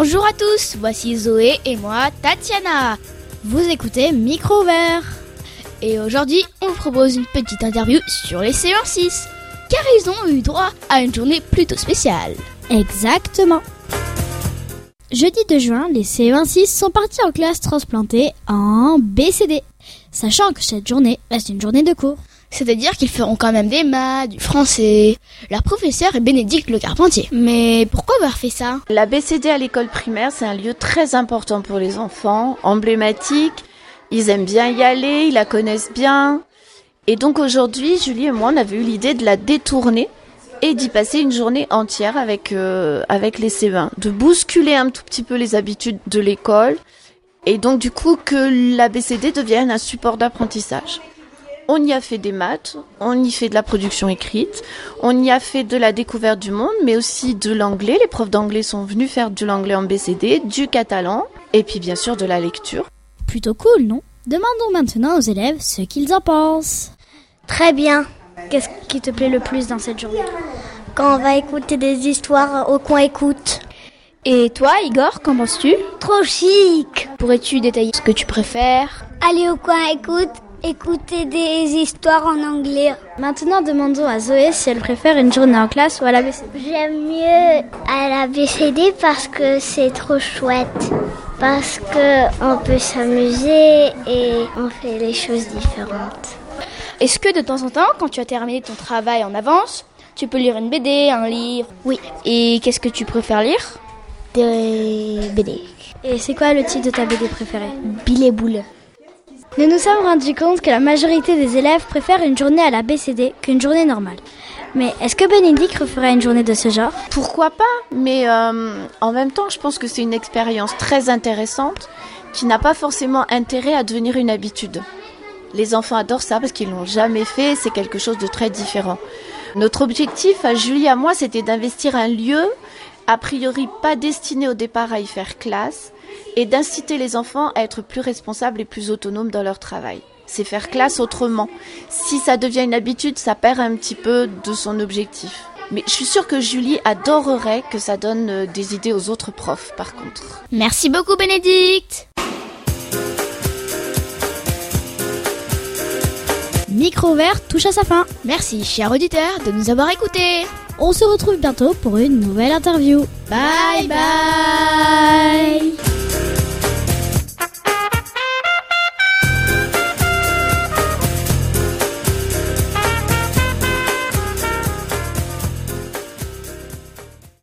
Bonjour à tous, voici Zoé et moi, Tatiana. Vous écoutez Micro Ouvert. Et aujourd'hui, on vous propose une petite interview sur les CE1-6, car ils ont eu droit à une journée plutôt spéciale. Exactement. Jeudi 2 juin, les CE1-6 sont partis en classe transplantée en BCD, sachant que cette journée reste une journée de cours. C'est-à-dire qu'ils feront quand même des maths, du français. Leur professeur est Bénédicte Le Carpentier. Mais pourquoi avoir fait ça ? La BCD à l'école primaire, c'est un lieu très important pour les enfants, emblématique. Ils aiment bien y aller, ils la connaissent bien. Et donc aujourd'hui, Julie et moi, on avait eu l'idée de la détourner et d'y passer une journée entière avec les CE1. De bousculer un tout petit peu les habitudes de l'école. Et donc du coup, que la BCD devienne un support d'apprentissage. On y a fait des maths, on y fait de la production écrite, on y a fait de la découverte du monde, mais aussi de l'anglais. Les profs d'anglais sont venus faire de l'anglais en BCD, du catalan, et puis bien sûr de la lecture. Plutôt cool, non ? Demandons maintenant aux élèves ce qu'ils en pensent. Très bien. Qu'est-ce qui te plaît le plus dans cette journée ? Quand on va écouter des histoires au coin écoute. Et toi, Igor, qu'en penses-tu ? Trop chic. Pourrais-tu détailler ce que tu préfères ? Aller au coin écoute. Écouter des histoires en anglais. Maintenant, demandons à Zoé si elle préfère une journée en classe ou à la BCD. J'aime mieux à la BCD parce que c'est trop chouette. Parce que on peut s'amuser et on fait les choses différentes. Est-ce que de temps en temps, quand tu as terminé ton travail en avance, tu peux lire une BD, un livre ? Oui. Et qu'est-ce que tu préfères lire ? Des BD. Et c'est quoi le titre de ta BD préférée ? Bill et Boule. Nous nous sommes rendus compte que la majorité des élèves préfèrent une journée à la BCD qu'une journée normale. Mais est-ce que Bénédicte referait une journée de ce genre ? Pourquoi pas ? Mais en même temps, je pense que c'est une expérience très intéressante qui n'a pas forcément intérêt à devenir une habitude. Les enfants adorent ça parce qu'ils l'ont jamais fait, c'est quelque chose de très différent. Notre objectif, à Julie et à moi, c'était d'investir un lieu, a priori pas destiné au départ à y faire classe, et d'inciter les enfants à être plus responsables et plus autonomes dans leur travail. C'est faire classe autrement. Si ça devient une habitude, ça perd un petit peu de son objectif. Mais je suis sûre que Julie adorerait que ça donne des idées aux autres profs, par contre. Merci beaucoup, Bénédicte. Micro Ouvert touche à sa fin. Merci, chers auditeurs, de nous avoir écoutés. On se retrouve bientôt pour une nouvelle interview. Bye bye.